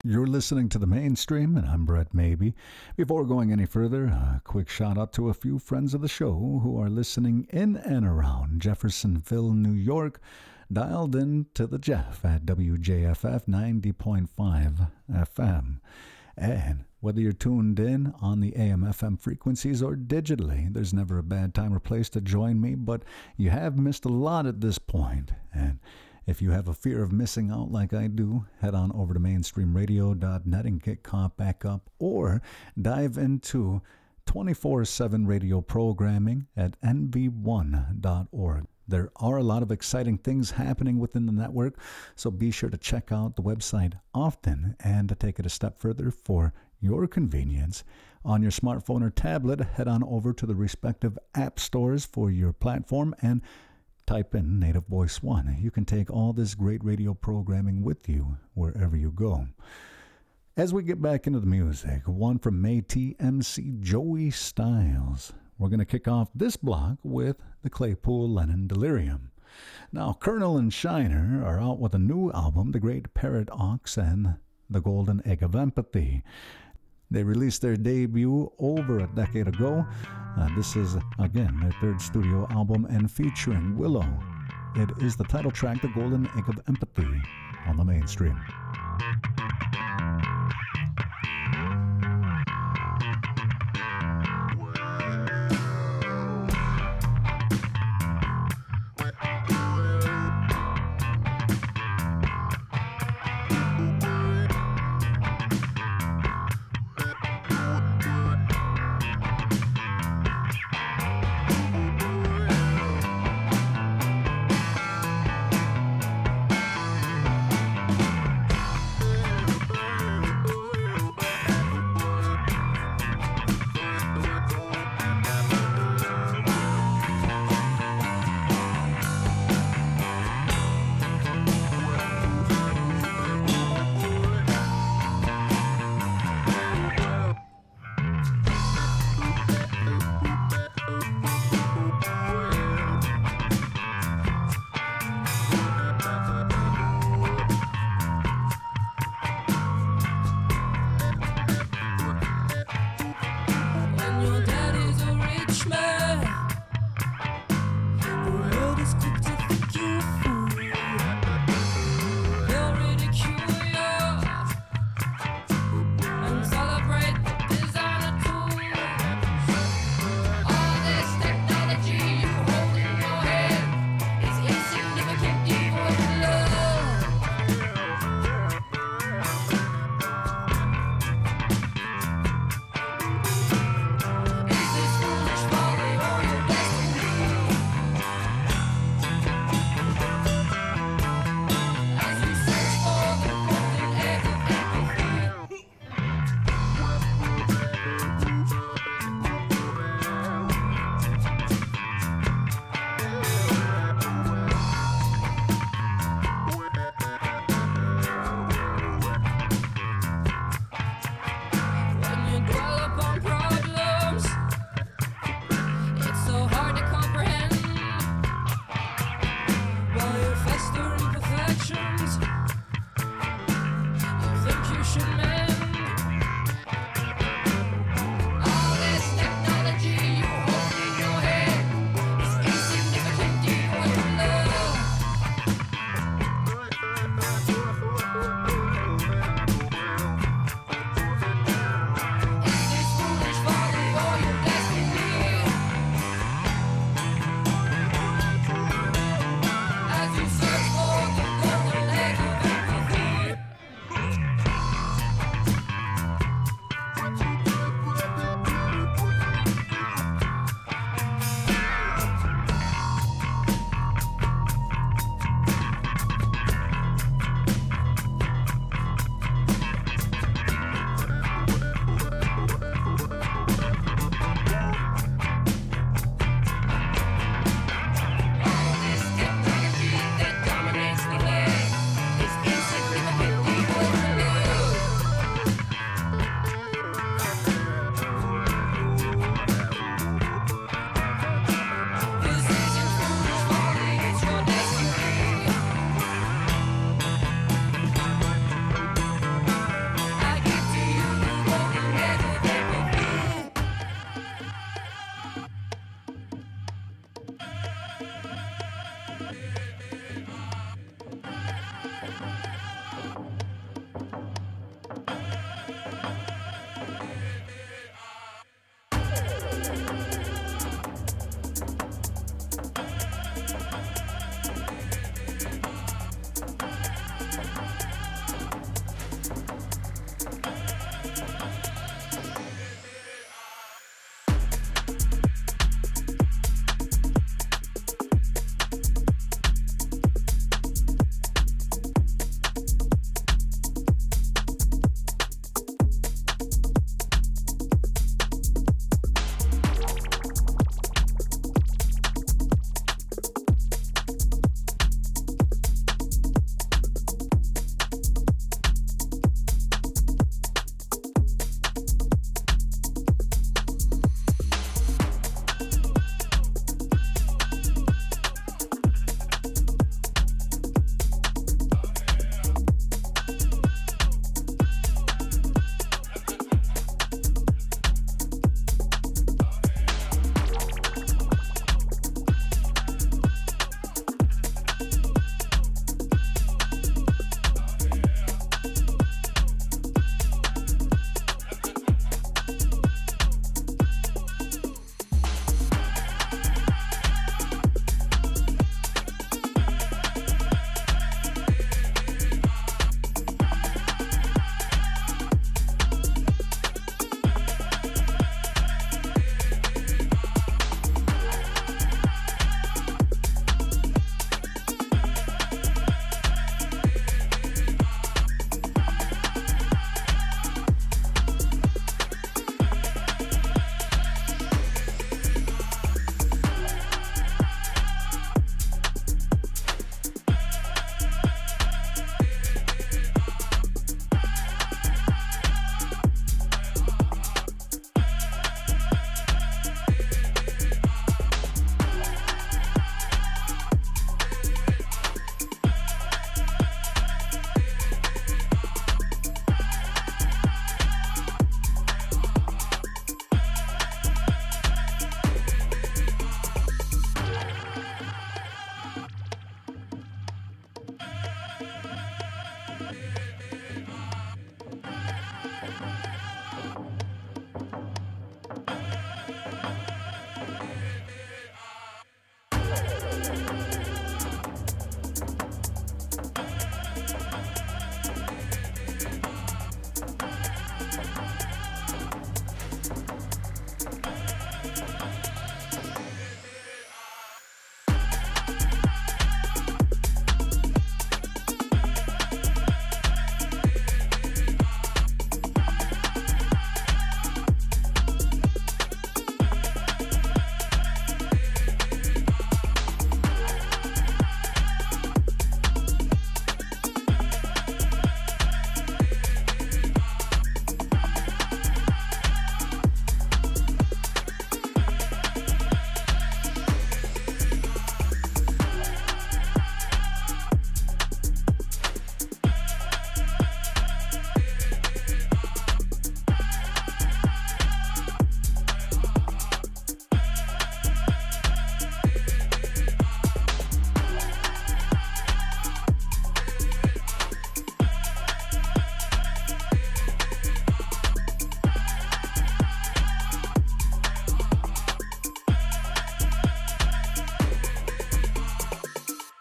You're listening to The Mainstream, and I'm Brett Maybe. Before going any further, a quick shout out to a few friends of the show who are listening in and around Jeffersonville, New York, dialed in to the Jeff at WJFF 90.5 FM. And whether you're tuned in on the AM/FM frequencies or digitally, there's never a bad time or place to join me, but you have missed a lot at this point. And if you have a fear of missing out like I do, head on over to mainstreamradio.net and get caught back up, or dive into 24/7 radio programming at nv1.org. There are a lot of exciting things happening within the network, so be sure to check out the website often. And to take it a step further for your convenience, on your smartphone or tablet, head on over to the respective app stores for your platform and type in Native Voice One. You can take all this great radio programming with you wherever you go. As we get back into the music, one from Métis MC Joey Styles. We're going to kick off this block with the Claypool Lennon Delirium. Now, Colonel and Shiner are out with a new album, The Great Parrot Ox and The Golden Egg of Empathy. They released their debut over a decade ago. This is, again, their third studio album and featuring Willow. It is the title track, The Golden Egg of Empathy, on the Mainstream.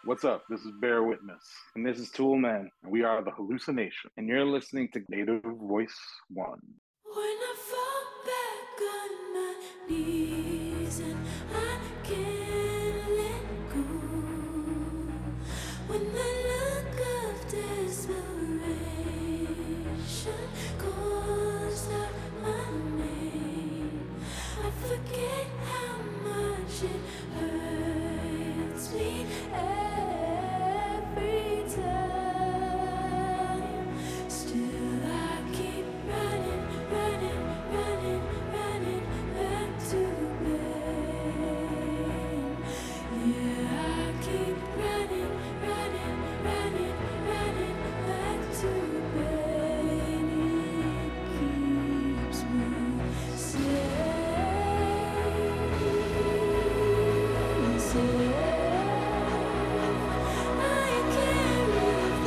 What's up? This is Bear Witness, and this is Tool Man, and we are the Hallucination, and you're listening to Native Voice One. When I fall back on my knees and I can't let go, when the look of desperation calls out my name, I forget how much it hurts me every time. Still I keep running back to pain. Yeah, I keep running back to pain. It keeps me safe. I can't live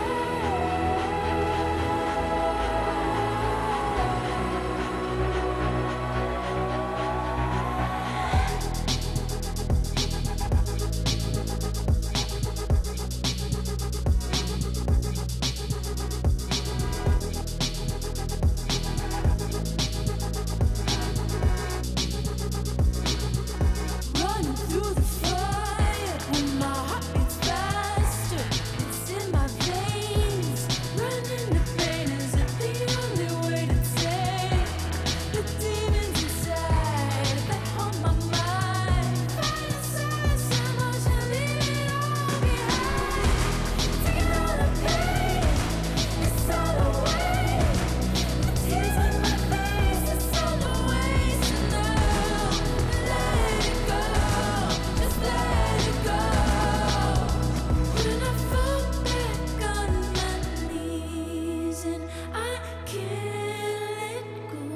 running through the fire when my heart beats faster. It's in my veins. Running the pain, is it the only way to take the demons inside that haunt my mind? Fantasize emotion, leave it all behind. Taking all the pain, it's all away. The tears on my face, it's all a waste. No, let it go, just let it go. When I fall back on my knees and I can't let go,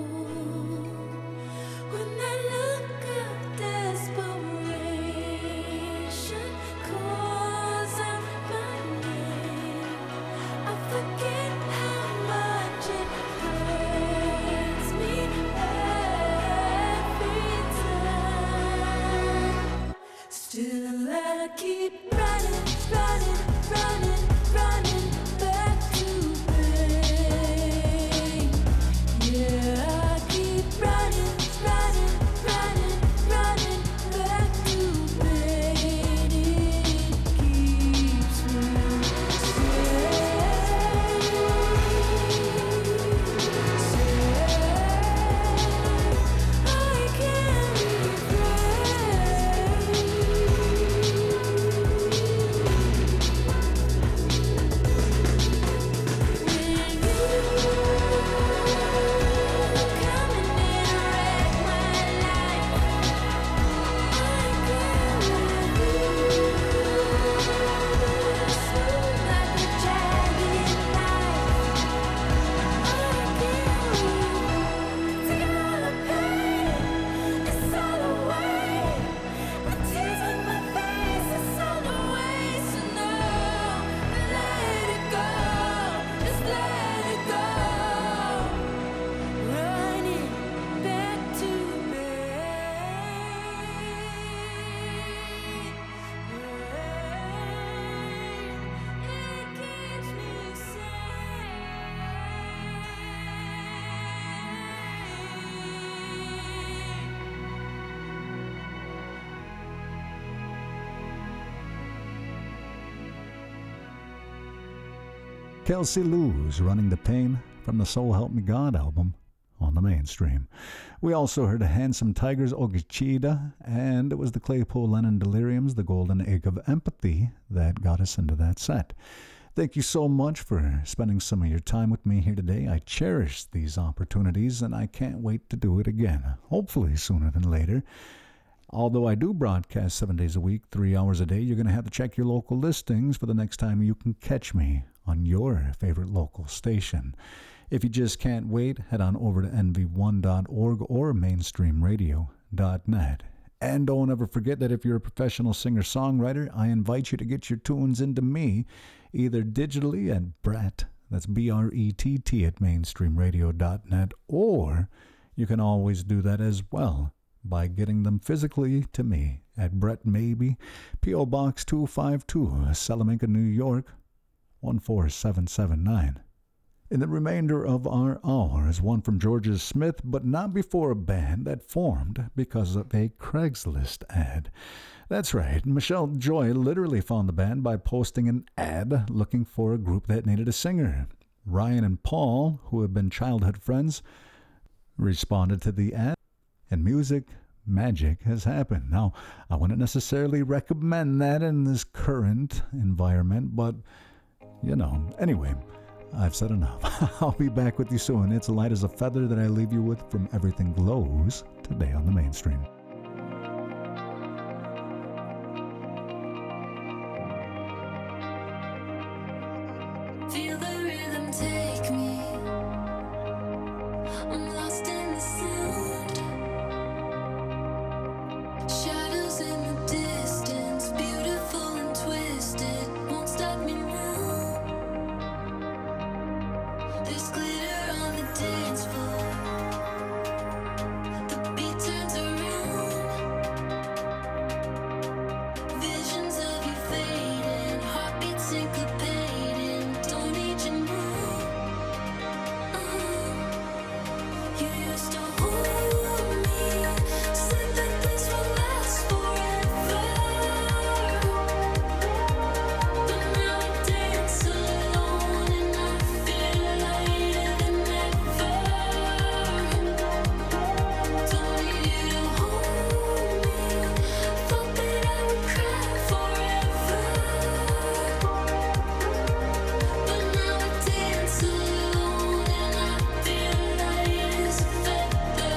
when that look of desperation calls out my name, I forget how much it hurts me every time. Still I keep running back to pain. Yeah, I keep running back to pain. It keeps me safe. I can't Kelsey Lou's Running the Pain from the So Help Me God album on the Mainstream. We also heard Handsome Tigers Ogichida, and it was the Claypool Lennon Deliriums, The Golden Egg of Empathy, that got us into that set. Thank you so much for spending some of your time with me here today. I cherish these opportunities, and I can't wait to do it again, hopefully sooner than later. Although I do broadcast 7 days a week, 3 hours a day, you're going to have to check your local listings for the next time you can catch me on your favorite local station. If you just can't wait, head on over to nv1.org or mainstreamradio.net. And don't ever forget that if you're a professional singer-songwriter, I invite you to get your tunes into me, either digitally at Brett, that's B-R-E-T-T at mainstreamradio.net, or you can always do that as well by getting them physically to me at Brett Maybe, P.O. Box 252, Salamanca, New York, 14779. In the remainder of our hour is one from Georgia Smith, but not before a band that formed because of a Craigslist ad. That's right, Michelle Joy literally found the band by posting an ad looking for a group that needed a singer. Ryan and Paul, who have been childhood friends, responded to the ad, and magic has happened. Now, I wouldn't necessarily recommend that in this current environment, but, anyway, I've said enough. I'll be back with you soon. It's light as a feather that I leave you with from Everything Glows today on the Mainstream. Feel the rhythm take me. I'm lost in the sound. Shadows in the distance, beautiful and twisted, won't stop me now. There's glitter on the dance floor. The beat turns around. Visions of you fading, heartbeats syncopating. Don't need you now. You used to hold me, said that this will last forever. But now I dance alone and I feel lighter than ever. Don't need you to hold me. Thought that I would cry forever. But now I dance alone and I feel light as a feather.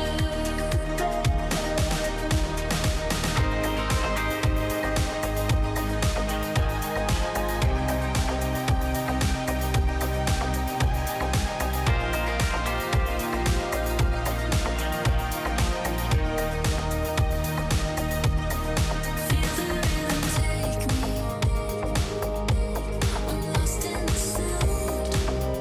Feel the rhythm take me. I'm lost in the sound.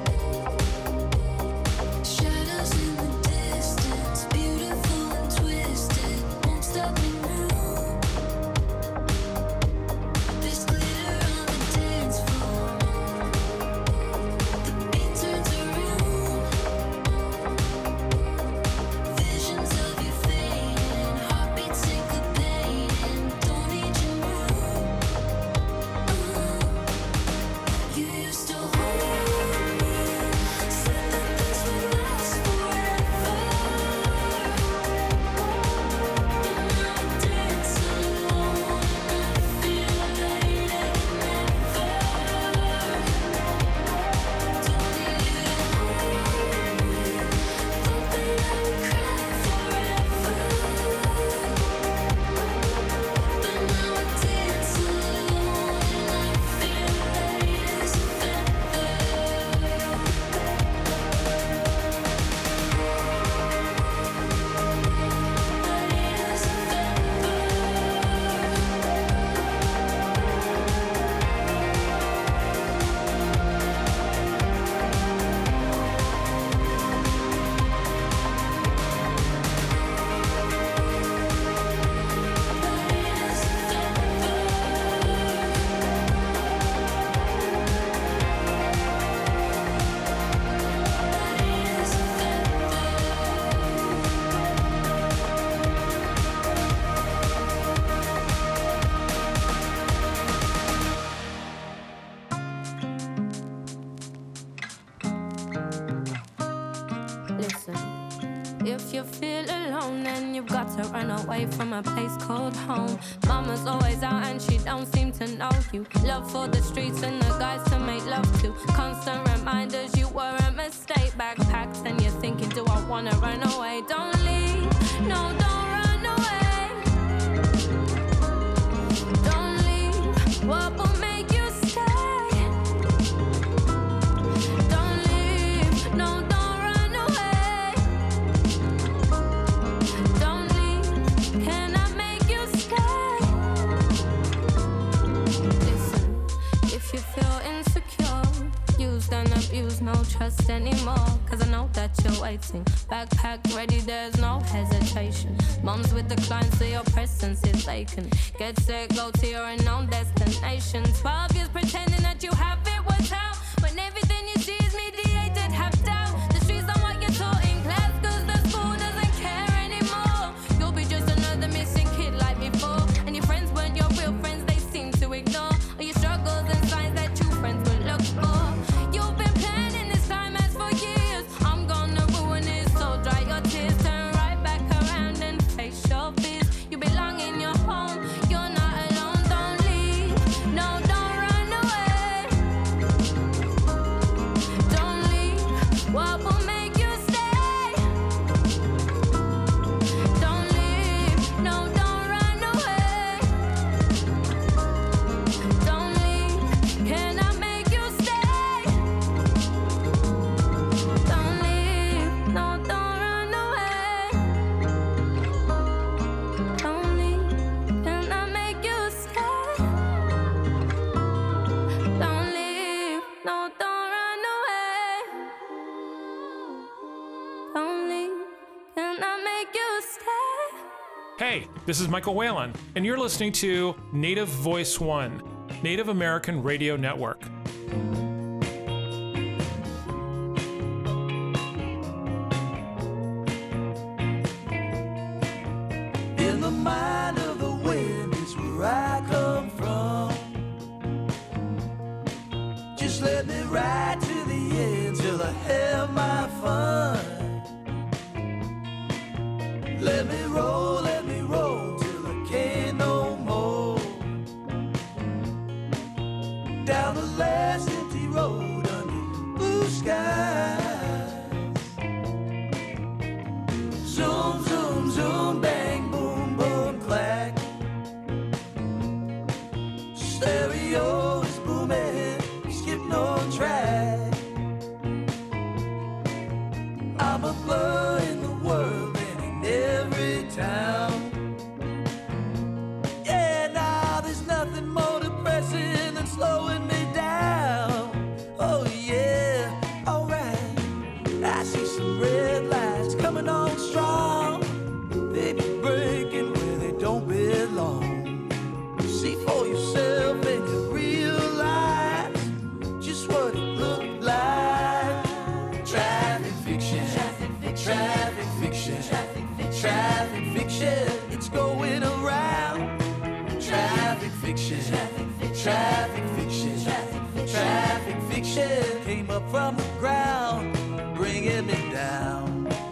Shadows in the distance, beautiful and twisted, won't stop me now. There's glitter on the dance floor. The beat turns around. Visions of you fading, heartbeats syncopating. Don't need you now. You used to hold me, said that this would last forever. But now I dance alone and I feel lighter than ever. Don't need you to hold me. Thought that I would cry forever. But now I dance alone and I feel light as a feather. Light as a feather. Light as a Listen, if you feel alone, then you've got to run away from a place called home. Mama's always out and she don't seem to know you. Love for the streets and the guys to make love to. Constant reminders you were a mistake. Backpacks and you're thinking, do I wanna run away? Don't leave, no, don't run away. Don't leave, what will make you stay? Don't leave, no, don't run away. Don't leave, can I make you stay? Listen, if you feel insecure, used and abused, no trust anymore. Cause I know that you're waiting. Backpack ready, there's no hesitation. Mums with the clients, so your presence is vacant. Get set, go to your unknown destination. 12 years pretending that you have it worked out, when everything you see is mediated, have doubt. The streets are what you're taught in class, cause the school doesn't care anymore. You'll be just another missing kid like before, and your friends weren't your real friends, they seem to ignore all your struggles and signs that true friends will look for. You've been planning this climax for years. I'm gonna ruin it, so dry your tears, turn right back around and face your fears. You belong in your home, you're not alone, don't leave. No, don't run away. Don't leave, what will make you stay? Don't leave, no, don't run away. Don't leave, can I make you stay? Don't leave, no, don't run away. Don't leave, can I make you stay? Don't leave, no, don't run away. Don't leave, can I make you stay? Hey, this is Michael Whalen, and you're listening to Native Voice One, Native American Radio Network. In the mind of the wind is where I come from. Just let me ride to the end till I have my fun. Let me roll till I can't no more. Down the last empty road under blue skies. Zoom, zoom, zoom, bang, boom, boom, clack. Stereo is booming, skipping on track. I'm a blur in the world and in every town. Yeah, now there's nothing more depressing than slowing me down. Oh yeah, alright. I see some red lights coming on strong. They be breaking where they don't belong. See for yourself and you realize just what it looked like. Traffic fiction, traffic fiction, traffic fiction, traffic fiction, traffic fiction. It's going around. Traffic fiction, traffic fiction, traffic fiction, traffic fiction, traffic fiction. Came up from the ground, bringing me down.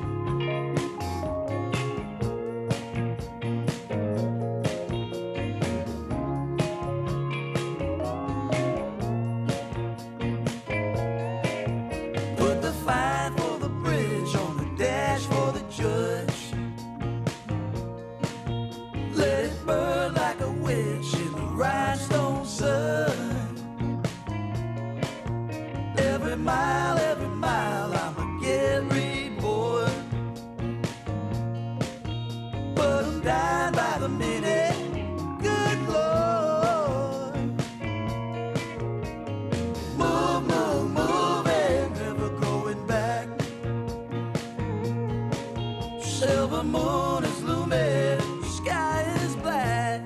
Put the fine for the bridge on the dash for the judge. Let it burn like a witch in the rhinestone sun. Every mile, I'm a get reborn. But I'm dying by the minute, good Lord. Move, move, move, and never going back. Silver moon is looming, sky is black.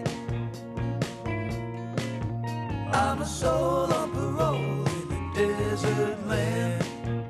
I'm a soul on parole in the desert land.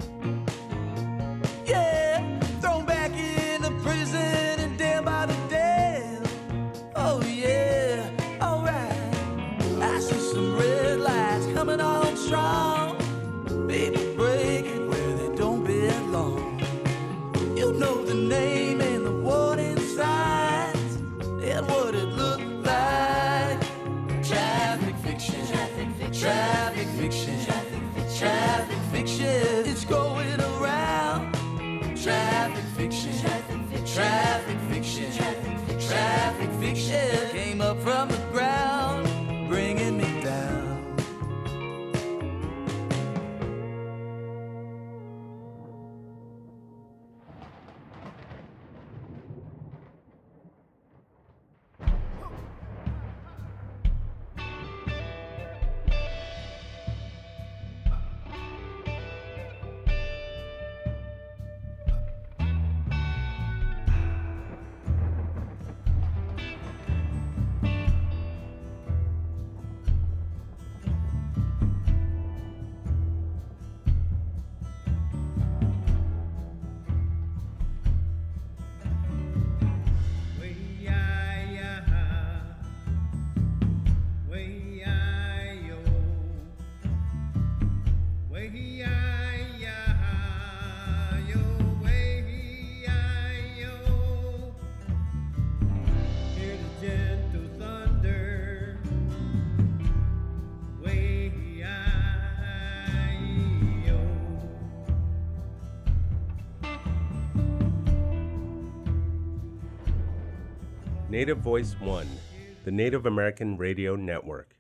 Yeah, thrown back into prison and damned by the damned. Oh yeah, alright. I see some red lights coming on strong. People breaking where they don't belong. You know the name and the warning signs and what it looked like. Traffic fiction, traffic fiction, traffic fiction, traffic fiction, traffic fiction. It's going around. Traffic fiction, traffic fiction, traffic fiction, traffic fiction, traffic fiction. Came up from the ground, bringing me down. Native Voice One, the Native American Radio Network.